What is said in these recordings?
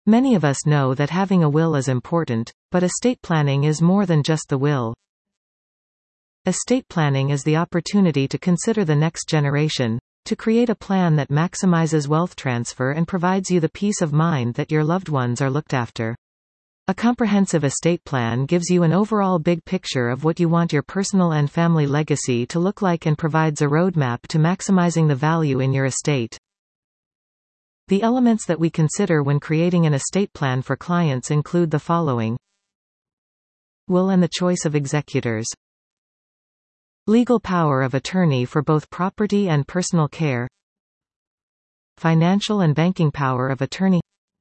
Many of us know that having a will is important, but estate planning is more than just the will. Estate planning is the opportunity to consider the next generation, to create a plan that maximizes wealth transfer and provides you the peace of mind that your loved ones are looked after. A comprehensive estate plan gives you an overall big picture of what you want your personal and family legacy to look like and provides a roadmap to maximizing the value in your estate. The elements that we consider when creating an estate plan for clients include the following: will and the choice of executors. Legal power of attorney for both property and personal care. Financial and banking power of attorney.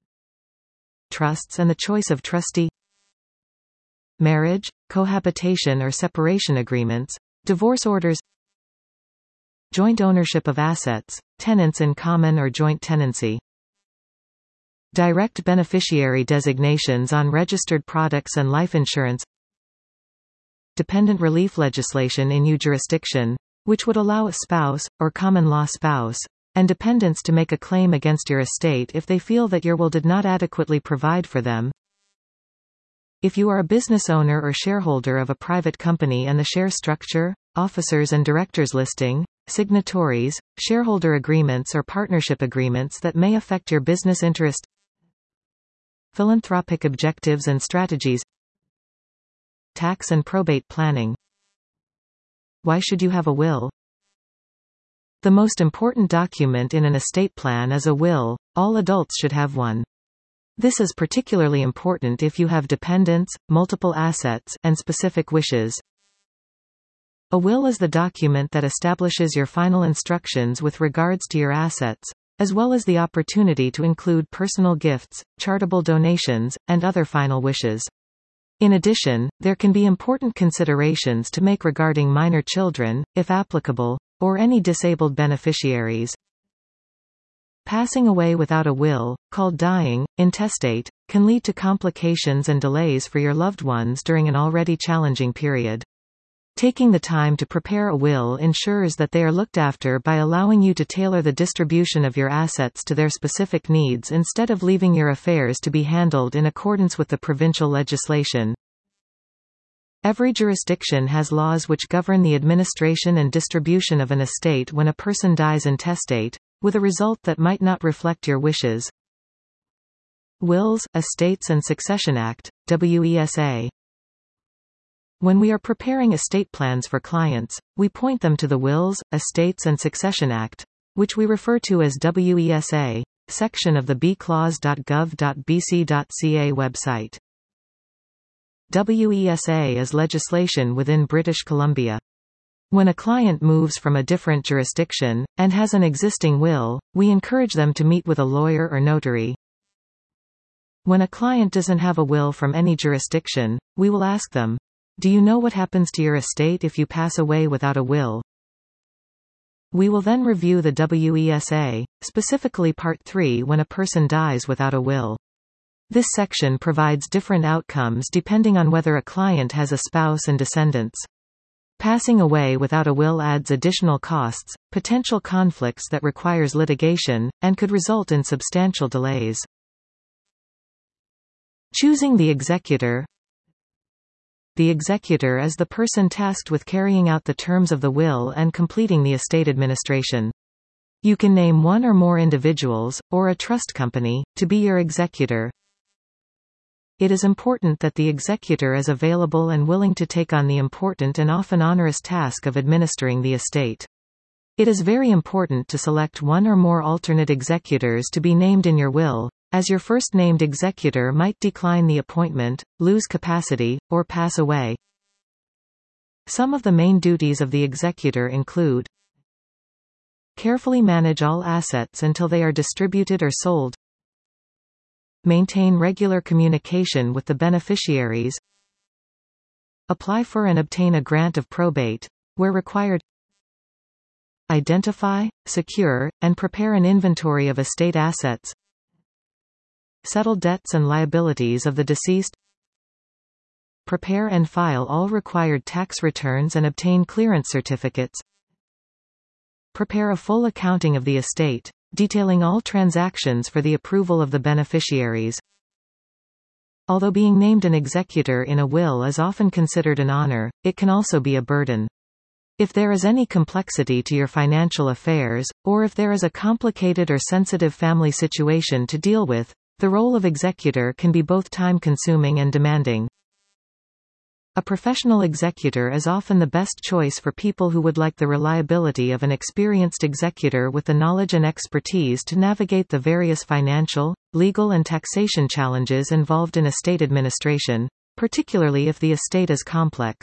Trusts and the choice of trustee. Marriage, cohabitation or separation agreements, divorce orders. Joint ownership of assets, tenants in common or joint tenancy. Direct beneficiary designations on registered products and life insurance. Dependent relief legislation in your jurisdiction, which would allow a spouse, or common law spouse, and dependents to make a claim against your estate if they feel that your will did not adequately provide for them. If you are a business owner or shareholder of a private company and the share structure, officers and directors listing, signatories, shareholder agreements or partnership agreements that may affect your business interest. Philanthropic objectives and strategies. Tax and probate planning. Why should you have a will? The most important document in an estate plan is a will. All adults should have one. This is particularly important if you have dependents, multiple assets, and specific wishes. A will is the document that establishes your final instructions with regards to your assets, as well as the opportunity to include personal gifts, charitable donations, and other final wishes. In addition, there can be important considerations to make regarding minor children, if applicable, or any disabled beneficiaries. Passing away without a will, called dying, intestate, can lead to complications and delays for your loved ones during an already challenging period. Taking the time to prepare a will ensures that they are looked after by allowing you to tailor the distribution of your assets to their specific needs instead of leaving your affairs to be handled in accordance with the provincial legislation. Every jurisdiction has laws which govern the administration and distribution of an estate when a person dies intestate, with a result that might not reflect your wishes. Wills, Estates and Succession Act, WESA. When we are preparing estate plans for clients, we point them to the Wills, Estates and Succession Act, which we refer to as WESA, section of the bclaws.gov.bc.ca website. WESA is legislation within British Columbia. When a client moves from a different jurisdiction, and has an existing will, we encourage them to meet with a lawyer or notary. When a client doesn't have a will from any jurisdiction, we will ask them, do you know what happens to your estate if you pass away without a will? We will then review the WESA, specifically Part 3 when a person dies without a will. This section provides different outcomes depending on whether a client has a spouse and descendants. Passing away without a will adds additional costs, potential conflicts that requires litigation, and could result in substantial delays. Choosing the executor. The executor is the person tasked with carrying out the terms of the will and completing the estate administration. You can name one or more individuals, or a trust company, to be your executor. It is important that the executor is available and willing to take on the important and often onerous task of administering the estate. It is very important to select one or more alternate executors to be named in your will, as your first named executor might decline the appointment, lose capacity, or pass away. Some of the main duties of the executor include: carefully manage all assets until they are distributed or sold, maintain regular communication with the beneficiaries, apply for and obtain a grant of probate, where required, identify, secure, and prepare an inventory of estate assets, settle debts and liabilities of the deceased, prepare and file all required tax returns and obtain clearance certificates, prepare a full accounting of the estate, detailing all transactions for the approval of the beneficiaries, Although being named an executor in a will is often considered an honor, it can also be a burden. If there is any complexity to your financial affairs, or if there is a complicated or sensitive family situation to deal with, the role of executor can be both time-consuming and demanding. A professional executor is often the best choice for people who would like the reliability of an experienced executor with the knowledge and expertise to navigate the various financial, legal and taxation challenges involved in estate administration, particularly if the estate is complex.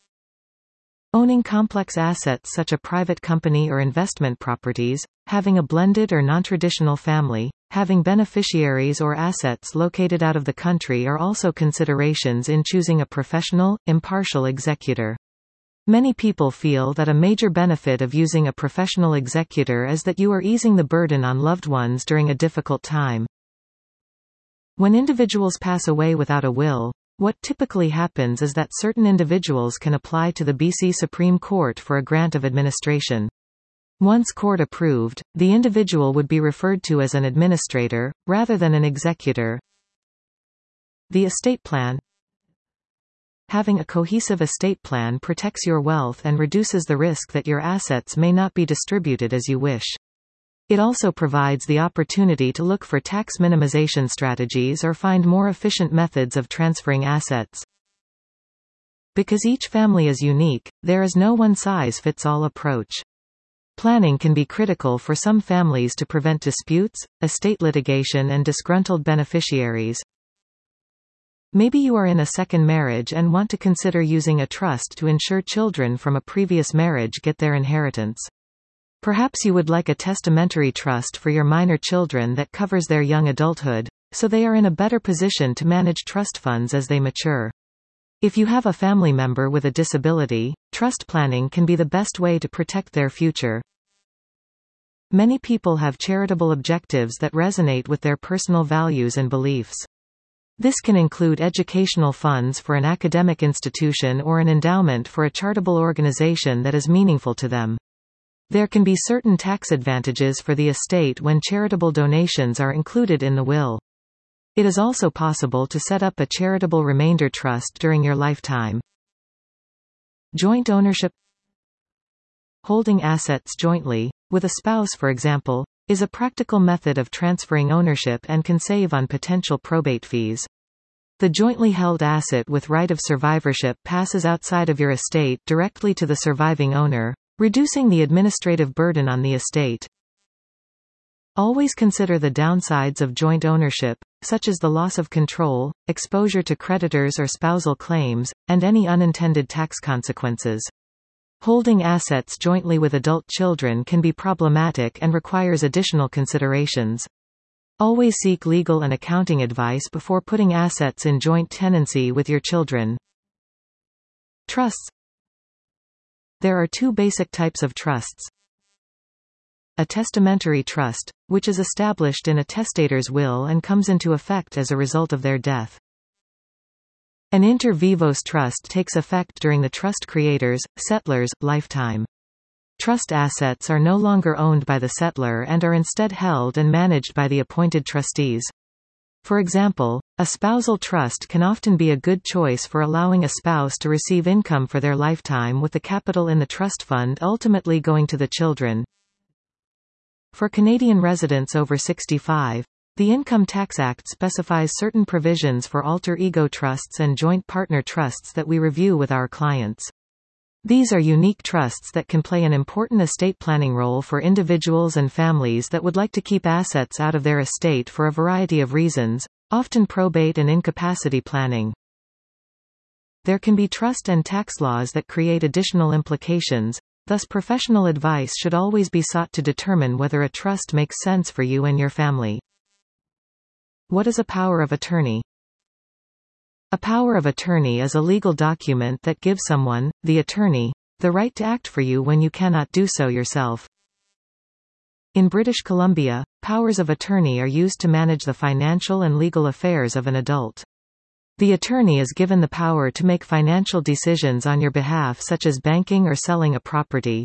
Owning complex assets such as a private company or investment properties, having a blended or non-traditional family, having beneficiaries or assets located out of the country are also considerations in choosing a professional, impartial executor. Many people feel that a major benefit of using a professional executor is that you are easing the burden on loved ones during a difficult time. When individuals pass away without a will, what typically happens is that certain individuals can apply to the BC Supreme Court for a grant of administration. Once court approved, the individual would be referred to as an administrator, rather than an executor. The estate plan. Having a cohesive estate plan protects your wealth and reduces the risk that your assets may not be distributed as you wish. It also provides the opportunity to look for tax minimization strategies or find more efficient methods of transferring assets. Because each family is unique, there is no one-size-fits-all approach. Planning can be critical for some families to prevent disputes, estate litigation and disgruntled beneficiaries. Maybe you are in a second marriage and want to consider using a trust to ensure children from a previous marriage get their inheritance. Perhaps you would like a testamentary trust for your minor children that covers their young adulthood, so they are in a better position to manage trust funds as they mature. If you have a family member with a disability, trust planning can be the best way to protect their future. Many people have charitable objectives that resonate with their personal values and beliefs. This can include educational funds for an academic institution or an endowment for a charitable organization that is meaningful to them. There can be certain tax advantages for the estate when charitable donations are included in the will. It is also possible to set up a charitable remainder trust during your lifetime. Joint ownership. Holding assets jointly, with a spouse for example, is a practical method of transferring ownership and can save on potential probate fees. The jointly held asset with right of survivorship passes outside of your estate directly to the surviving owner, reducing the administrative burden on the estate. Always consider the downsides of joint ownership, such as the loss of control, exposure to creditors or spousal claims, and any unintended tax consequences. Holding assets jointly with adult children can be problematic and requires additional considerations. Always seek legal and accounting advice before putting assets in joint tenancy with your children. Trusts. There are two basic types of trusts. A testamentary trust, which is established in a testator's will and comes into effect as a result of their death. An inter vivos trust takes effect during the trust creator's, settlor's, lifetime. Trust assets are no longer owned by the settlor and are instead held and managed by the appointed trustees. For example, a spousal trust can often be a good choice for allowing a spouse to receive income for their lifetime with the capital in the trust fund ultimately going to the children. For Canadian residents over 65, the Income Tax Act specifies certain provisions for alter ego trusts and joint partner trusts that we review with our clients. These are unique trusts that can play an important estate planning role for individuals and families that would like to keep assets out of their estate for a variety of reasons, often probate and incapacity planning. There can be trust and tax laws that create additional implications, thus professional advice should always be sought to determine whether a trust makes sense for you and your family. What is a power of attorney? A power of attorney is a legal document that gives someone, the attorney, the right to act for you when you cannot do so yourself. In British Columbia, powers of attorney are used to manage the financial and legal affairs of an adult. The attorney is given the power to make financial decisions on your behalf such as banking or selling a property.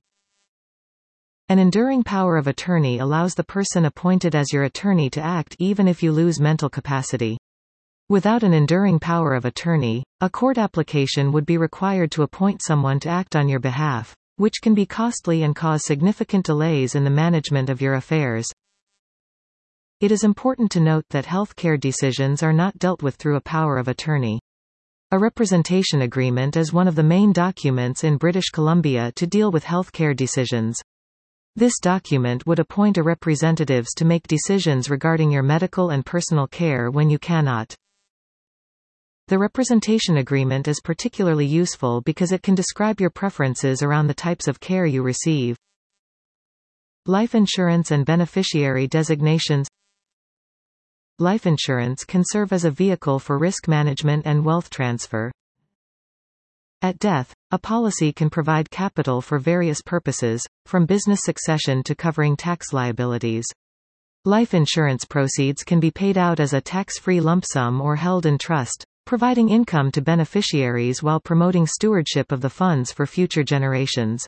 An enduring power of attorney allows the person appointed as your attorney to act even if you lose mental capacity. Without an enduring power of attorney, a court application would be required to appoint someone to act on your behalf, which can be costly and cause significant delays in the management of your affairs. It is important to note that healthcare decisions are not dealt with through a power of attorney. A representation agreement is one of the main documents in British Columbia to deal with healthcare decisions. This document would appoint a representatives to make decisions regarding your medical and personal care when you cannot. The representation agreement is particularly useful because it can describe your preferences around the types of care you receive. Life insurance and beneficiary designations. Life insurance can serve as a vehicle for risk management and wealth transfer. At death, a policy can provide capital for various purposes, from business succession to covering tax liabilities. Life insurance proceeds can be paid out as a tax-free lump sum or held in trust, providing income to beneficiaries while promoting stewardship of the funds for future generations.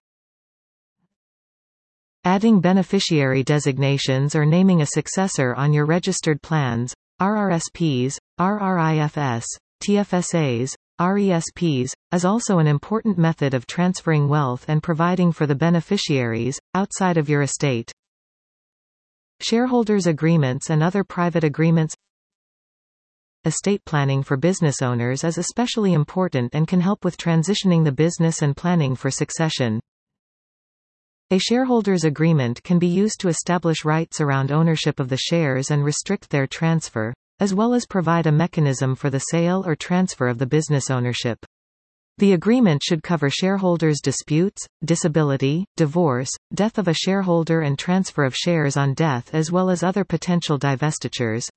Adding beneficiary designations or naming a successor on your registered plans, RRSPs, RRIFs, TFSAs, RESPs, is also an important method of transferring wealth and providing for the beneficiaries, outside of your estate. Shareholders' agreements and other private agreements. Estate planning for business owners is especially important and can help with transitioning the business and planning for succession. A shareholders' agreement can be used to establish rights around ownership of the shares and restrict their transfer, as well as provide a mechanism for the sale or transfer of the business ownership. The agreement should cover shareholders' disputes, disability, divorce, death of a shareholder and transfer of shares on death, as well as other potential divestitures.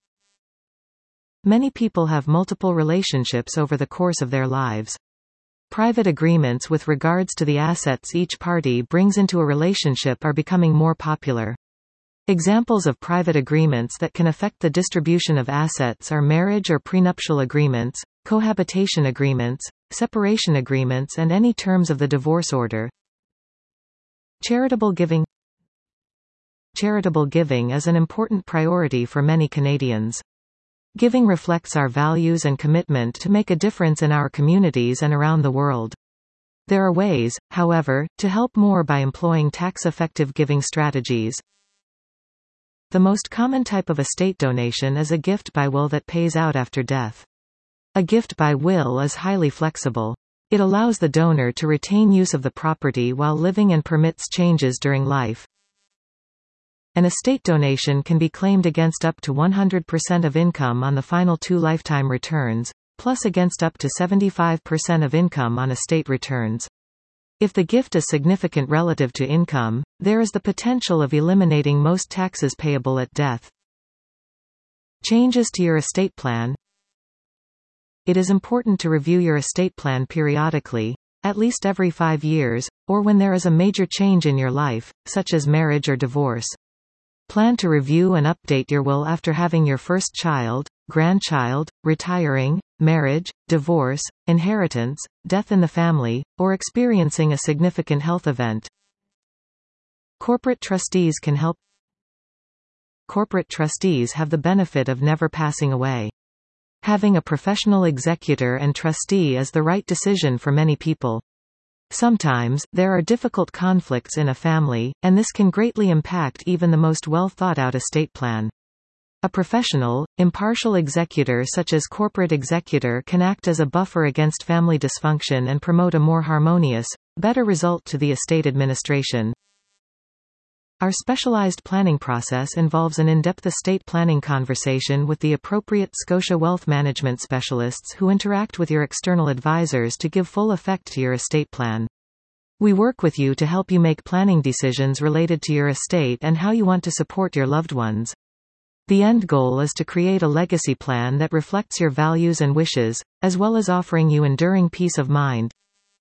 Many people have multiple relationships over the course of their lives. Private agreements with regards to the assets each party brings into a relationship are becoming more popular. Examples of private agreements that can affect the distribution of assets are marriage or prenuptial agreements, cohabitation agreements, separation agreements, and any terms of the divorce order. Charitable giving. Charitable giving is an important priority for many Canadians. Giving reflects our values and commitment to make a difference in our communities and around the world. There are ways, however, to help more by employing tax-effective giving strategies. The most common type of estate donation is a gift by will that pays out after death. A gift by will is highly flexible. It allows the donor to retain use of the property while living and permits changes during life. An estate donation can be claimed against up to 100% of income on the final 2 lifetime returns, plus against up to 75% of income on estate returns. If the gift is significant relative to income, there is the potential of eliminating most taxes payable at death. Changes to your estate plan. It is important to review your estate plan periodically, at least every 5 years, or when there is a major change in your life, such as marriage or divorce. Plan to review and update your will after having your first child, grandchild, retiring, marriage, divorce, inheritance, death in the family, or experiencing a significant health event. Corporate trustees can help. Corporate trustees have the benefit of never passing away. Having a professional executor and trustee is the right decision for many people. Sometimes, there are difficult conflicts in a family, and this can greatly impact even the most well-thought-out estate plan. A professional, impartial executor such as corporate executor can act as a buffer against family dysfunction and promote a more harmonious, better result to the estate administration. Our specialized planning process involves an in-depth estate planning conversation with the appropriate Scotia Wealth Management specialists who interact with your external advisors to give full effect to your estate plan. We work with you to help you make planning decisions related to your estate and how you want to support your loved ones. The end goal is to create a legacy plan that reflects your values and wishes, as well as offering you enduring peace of mind.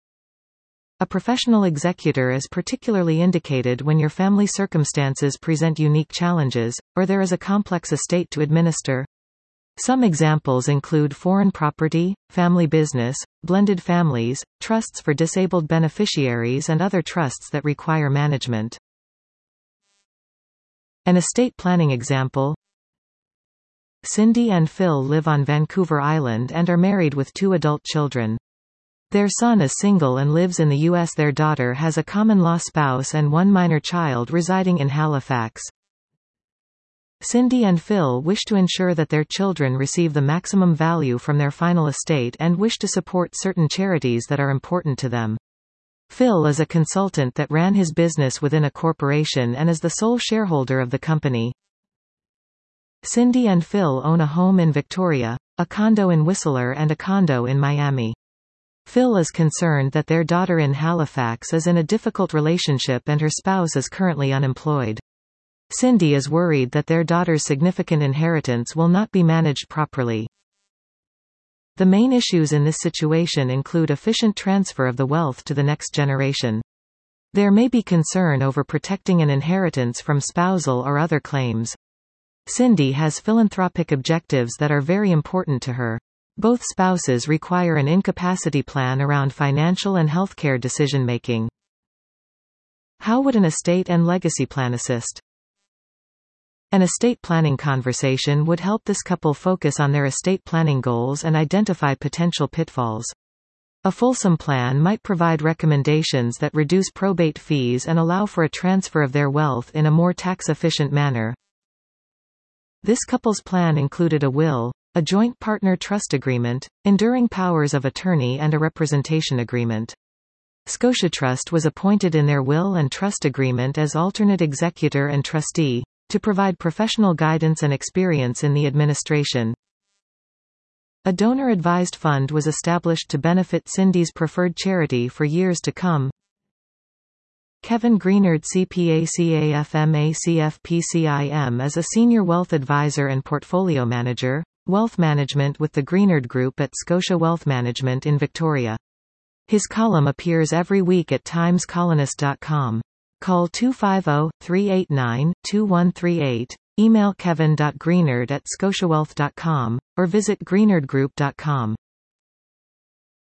A professional executor is particularly indicated when your family circumstances present unique challenges, or there is a complex estate to administer. Some examples include foreign property, family business, blended families, trusts for disabled beneficiaries, and other trusts that require management. An estate planning example. Cindy and Phil live on Vancouver Island and are married with 2 adult children. Their son is single and lives in the U.S. Their daughter has a common-law spouse and 1 minor child residing in Halifax. Cindy and Phil wish to ensure that their children receive the maximum value from their final estate and wish to support certain charities that are important to them. Phil is a consultant that ran his business within a corporation and is the sole shareholder of the company. Cindy and Phil own a home in Victoria, a condo in Whistler and a condo in Miami. Phil is concerned that their daughter in Halifax is in a difficult relationship and her spouse is currently unemployed. Cindy is worried that their daughter's significant inheritance will not be managed properly. The main issues in this situation include efficient transfer of the wealth to the next generation. There may be concern over protecting an inheritance from spousal or other claims. Cindy has philanthropic objectives that are very important to her. Both spouses require an incapacity plan around financial and healthcare decision-making. How would an estate and legacy plan assist? An estate planning conversation would help this couple focus on their estate planning goals and identify potential pitfalls. A fulsome plan might provide recommendations that reduce probate fees and allow for a transfer of their wealth in a more tax-efficient manner. This couple's plan included a will, a joint partner trust agreement, enduring powers of attorney and a representation agreement. Scotiatrust was appointed in their will and trust agreement as alternate executor and trustee, to provide professional guidance and experience in the administration. A donor-advised fund was established to benefit Cindy's preferred charity for years to come. Kevin Greenard CPACAFMACFPCIM is a senior wealth advisor and portfolio manager, wealth management with the Greenard Group at Scotia Wealth Management in Victoria. His column appears every week at timescolonist.com. Call 250-389-2138, email kevin.greenard@scotiawealth.com, or visit greenardgroup.com.